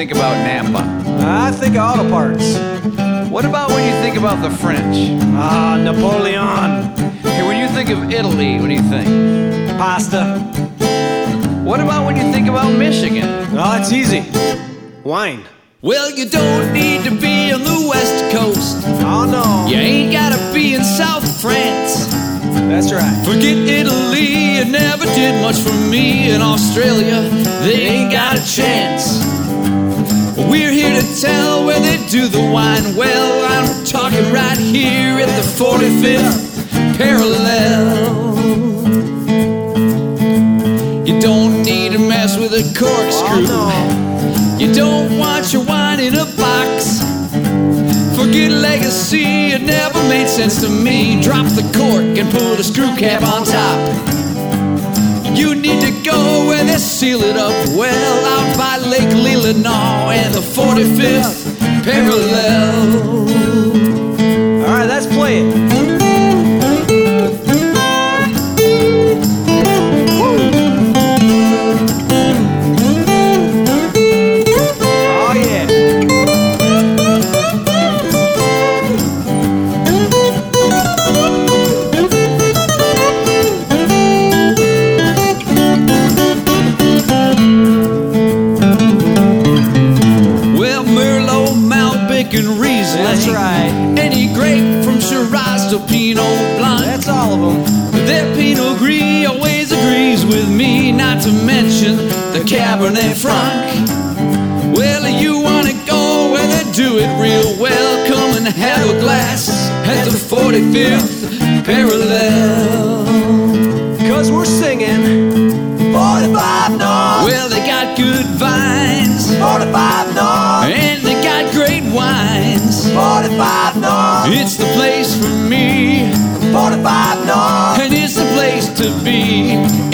think about Napa? I think of auto parts. What about when you think about the French? Ah, Napoleon. Hey, when you think of Italy, what do you think? Pasta. What about when you think about Michigan? Oh, it's easy. Wine. Well, you don't need to be on the West Coast. Oh, no. You ain't gotta be in South France. That's right. Forget Italy, it never did much for me. In Australia, they ain't got a chance. We're here to tell where they do the wine well. I'm talking right here at the 45th parallel. You don't need to mess with a corkscrew. Oh, no. You don't want your wine in a box. Forget legacy, it never made sense to me. Drop the cork and put a screw cap on top. You need to go where they seal it up well, out by Lake Leelanau and the 45th parallel. All right, let's play it. That's right. Any grape from Shiraz to Pinot Blanc. That's all of them. Their Pinot Gris always agrees with me, not to mention the Cabernet Franc. Well, you wanna go where they do it real well, come and have a glass at the 45th parallel. 'Cause we're singing 45 North. Well, they got good vines, 45 North. and they got great wines. 45 North. It's the place for me, 45 North. and it's the place to be.